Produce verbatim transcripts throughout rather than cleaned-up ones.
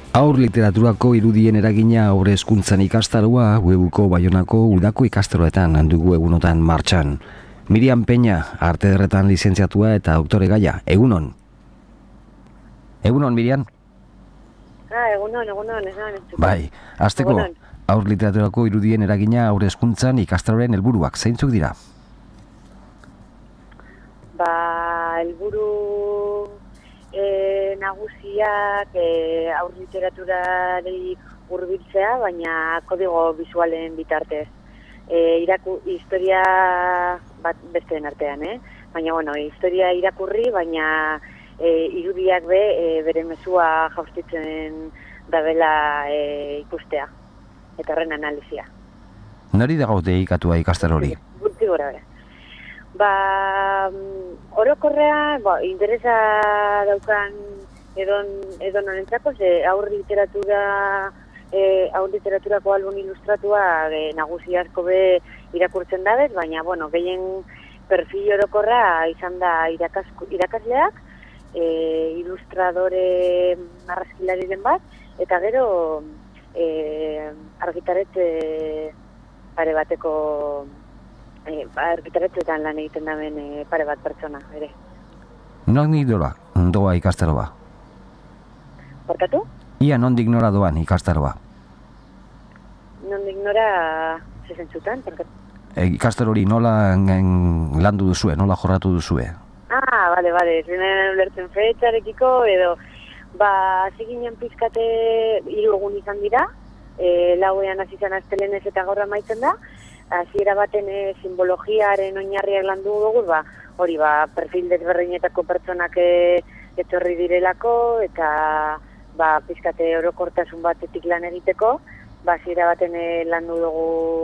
Haur literaturako irudien eragina haur hezkuntzan ikastaroa Webuko Baionako udako ikastaroetan dugu egunotan martxan. Miriam Peña, arte ederretan lizentziatua eta doktore gaia. Egunon? Egunon, Miriam? Ah, egunon, egunon, egunon. Bai, hasteko, haur literaturako irudien eragina haur hezkuntzan ikastaroren helburuak zeintzuk dira? Ba, helburu E, nagusiak e, aur literaturari hurbiltzea, baina kodigo bisualen bitartez. E, iraku, historia bat besteen artean, eh? Baina, bueno, historia irakurri, baina e, irudiak be e, bere mezua jaustitzen dabela e, ikustea. Eta horren analizia. Nori dago deikatua ikastaro hori? Gutxi gora bera. Ba, orokorrean, ba, interesa daukan edon, edon honentzako, ze aur literatura, e, aur literaturako album ilustratua e, nagusi asko be irakurtzen dabez, baina, bueno, gehien perfil orokorra izan da irakasku, irakasleak, e, ilustradore marrazkilariren bat, eta gero e, argitaret e, pare bateko E, argitaretzetan lan egiten daben e, pare bat pertsona, ere. Nondik doa, doa ikastaroa? Barkatu? Ia nondik nora doan ikastaroa? Nondik nora zezentzutan, barkatu? E, ikastaro hori nola en, landu duzue, nola jorratu duzue? Ah, bale, bale, zenen ulertzen fetxarekiko, edo, ba, ziginen pizkate hiru egun izan dira, e, lauean azizan astelenez eta gaur amaitzen da, hasiera baten e, simbologiaren oinarriak landu dugu, ba, hori ba, perfil desberdinetako pertsonak e, etorri direlako, eta ba, pizkate orokortasun batetik lan egiteko, ba, hasiera baten e, landu dugu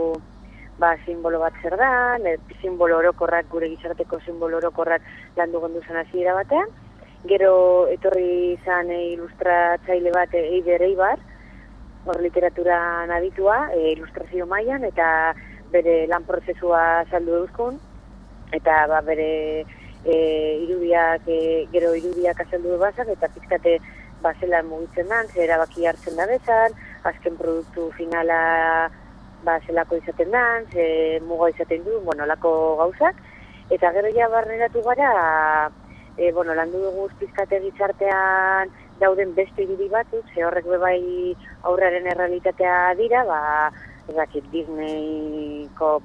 ba, simbolo bat zer da, e, simbolo orokorrak, gure gizarteko simbolo orokorrak landu gonduzan hasiera batean, gero etorri izan e, ilustratzaile bat e, Eider Eibar, hor literaturan aditua, e, ilustrazio mailan, eta bere lan prozesua saldu duzkun, eta ba, bere e, irudiak, e, gero irudiak azaldu du bazak, eta pizkate ba, zelan mugitzen dan, ze erabaki hartzen da bezan, azken produktu finala ba, zelako izaten dan, ze muga izaten du, bueno, lako gauzak, eta gero ja barneratu gara, e, bueno, landu dugu pizkate gizartean dauden beste irudi batzuk, ze horrek bebai aurraren errealitatea dira, ba, ezakit, Disneyko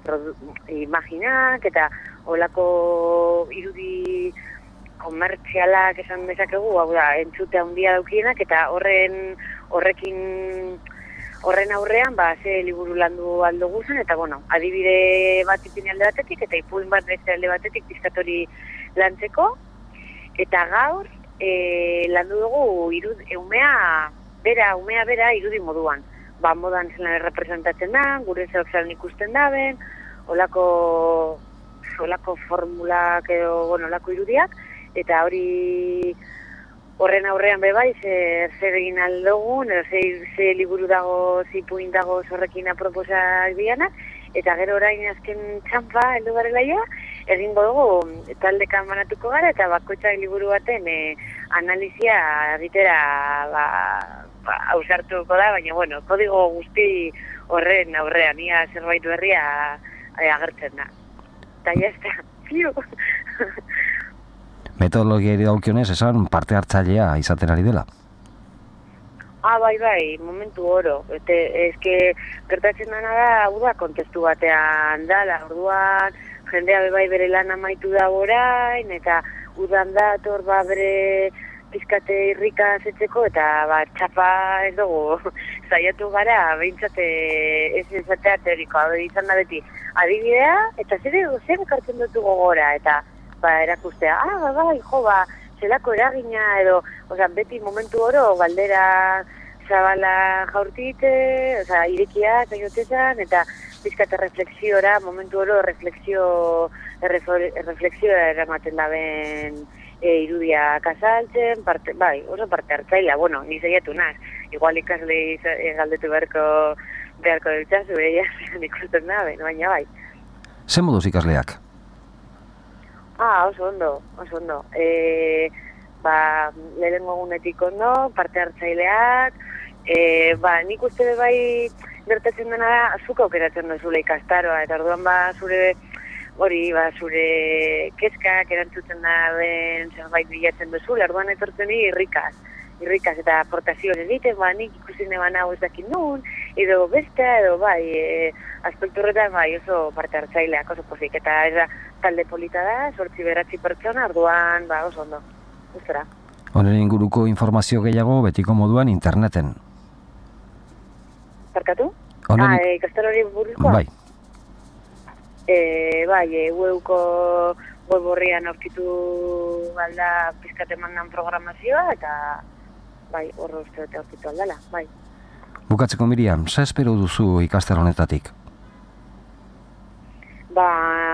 imaginak eta olako irudi komertzialak esan dezakegu, hau da, entzute handia daukienak, eta horren horrekin horren aurrean, ba, ze liburu landu aldo guzun, eta bueno, adibide bat ipini alde batetik, eta ipuin bat beste alde batetik pizkatori lantzeko, eta gaur e, landu dugu irud, eumea bera, umea bera irudi moduan. Ba, modan zelan errepresentatzen da, gure zeok zelan ikusten daben, olako, olako formulak edo, bueno, olako irudiak, eta hori horren aurrean bebai, zer, zer egin aldogun, edo ze, ze liburu dago, zipuin dago zorrekin aproposak dianak, eta gero orain azken txampa heldu garela ja, egingo dugu taldekan banatuko gara, eta bakoitzak liburu baten e, analizia egitera, ba, ba, ausartuko da, baina, bueno, kodigo guzti horren aurrean, ia zerbait berria e, agertzen da. Eta jazta, fiu! Metodologiari daukionez, esan parte hartzailea izaten ari dela? Ah, bai, bai, momentu oro. Ete, eske, gertatzen dena da, hau da, kontestu batean dala, orduan, jendea bebai bere lan amaitu da orain, eta udan dator, ba, bere pizkate irrika zetzeko, eta ba, txapa ez dugu zaiatu gara, behintzate ez izatea teorikoa, izan da beti adibidea, eta zer zer ekartzen dutu gogora, eta ba, erakustea, ah, bai, jo, ba, zelako eragina, edo, oza, beti momentu oro, galdera zabala jaurtite, oza, irekia, zainotezan, eta pizkate reflexiora, momentu oro, reflexio, reflexioa eramaten daben, E, irudiak azaltzen, parte, bai, oso parte hartzaila, bueno, ni zaiatu naz, igual ikasle e, galdetu beharko beharko dutxazu, eia zian ikusten da, baina bai. Zer moduz ikasleak? Ah, oso ondo, oso ondo. E, ba, lehenengo egunetik ondo, parte hartzaileak, E, ba, nik uste be bai gertatzen dena da, zuk aukeratzen duzula ikastaroa, eta orduan ba, zure, hori, ba, zure kezkak erantzuten da den zerbait bilatzen duzula, orduan etortzen ni irrikaz. irrikaz eta aportazioa egiten, ba, nik ikusi neban hau ez dakit nun, edo beste, edo bai, e, aspektu horretan bai oso parte hartzaileak, oso pozik, eta ez da talde polita da, sortzi beratzi pertsona, orduan, ba, oso ondo, gustora. Honen inguruko informazio gehiago betiko moduan interneten. Barkatu? Honen... Ah, e, ikastaro hori buruzkoa? Bai. E, bai, e, webko web horrian aurkitu alda pizkat emandan programazioa, eta bai, horro uste dute aurkitu aldala, bai. Bukatzeko Miriam, ze espero duzu ikastaro honetatik? Ba...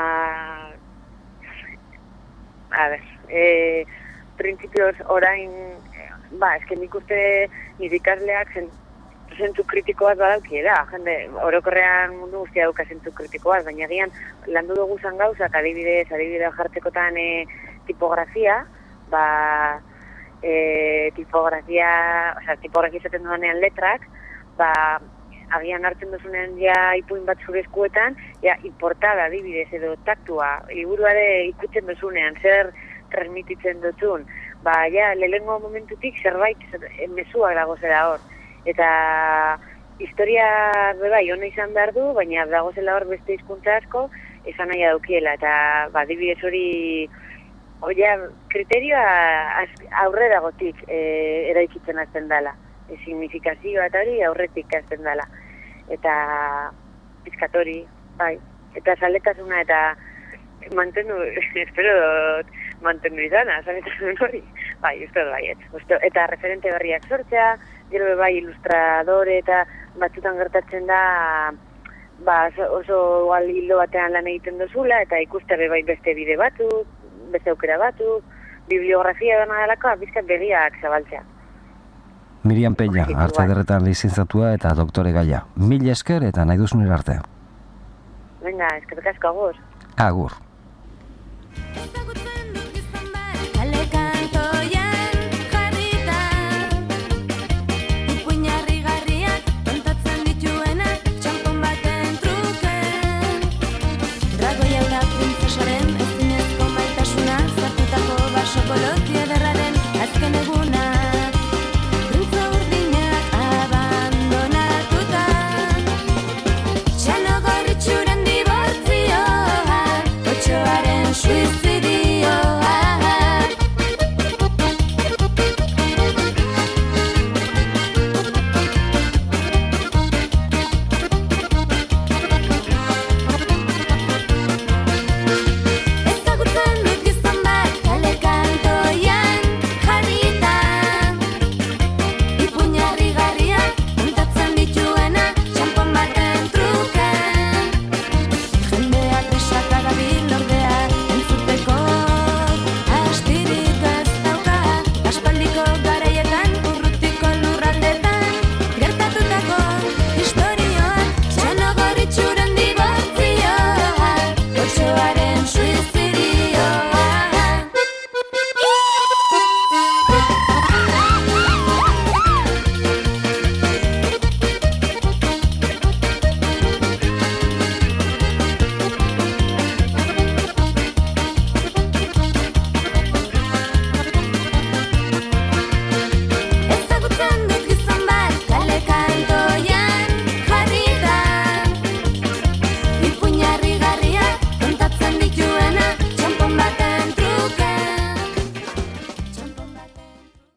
A ber, e, prinsipioz orain, ba, esken nik uste nire ikasleak zentzu kritikoaz badaukiera, jende, orokorrean mundu guztia dauka zentzu kritikoaz, baina gian landu dugu zan gauzak, adibidez, adibidez jartzekotan e, tipografia, ba, e, tipografia, oza, tipografia izaten dudanean letrak, ba, agian hartzen duzunean ja ipuin bat zure eskuetan, ja, importada adibidez edo taktua, liburuare ikutzen duzunean, zer transmititzen dutun, ba, ja, lehengo momentutik zerbait mezuak dago zera hor. Eta historia bebai hona izan behar du, baina dago zela hor beste hizkuntza asko esan nahi daukiela. Eta ba, adibidez hori, oia, kriterioa aurre dagotik e, eraikitzen azten dela. E, signifikazioa eta hori aurretik azten dela. Eta pizkatori, bai. Eta zaletasuna eta mantendu, espero dut, mantendu izana, zaletasun hori. Bai, uste dut baiet. Eta referente berriak sortzea, gero bai ilustradore eta batzutan gertatzen da ba, oso igual hildo batean lan egiten duzula eta ikuste bai beste bide batzuk, beste aukera batzuk, bibliografia dena delakoa, bizkat begiak zabaltzea. Miriam Peña, arte ederretan lizentzatua eta doktore gaia. Mil esker eta nahi duzun arte. Venga, eskerrik asko, agur. Agur.